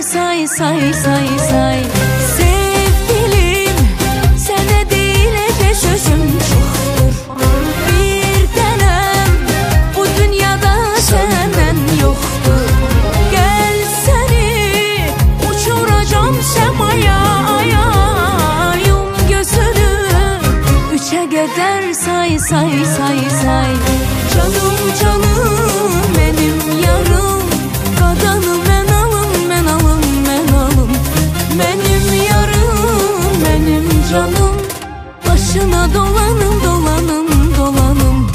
say say say say. Sevgilim, sana diyecek sözüm çoktur. Bir tanem bu dünyada senden yoktur. Gel seni uçuracağım semaya, yum gözünü üçe kadar say say say say. Canım canım benim yarım, kadanım ben alım ben alım ben alım. Benim yarım benim canım, başına dolanım dolanım dolanım.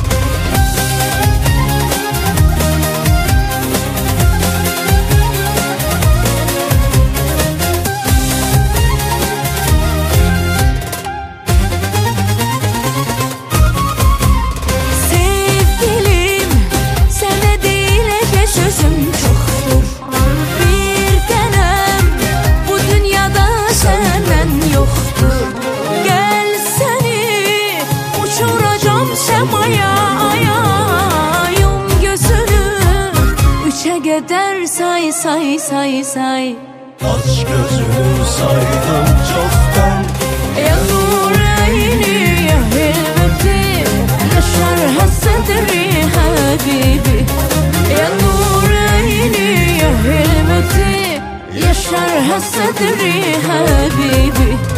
Gider say say say say. Aç gözünü saydım çoktan. Ya nureyni ya hilveti, yaşar hassedri habibi. Ya nureyni ya hilveti, yaşar hassedri habibi.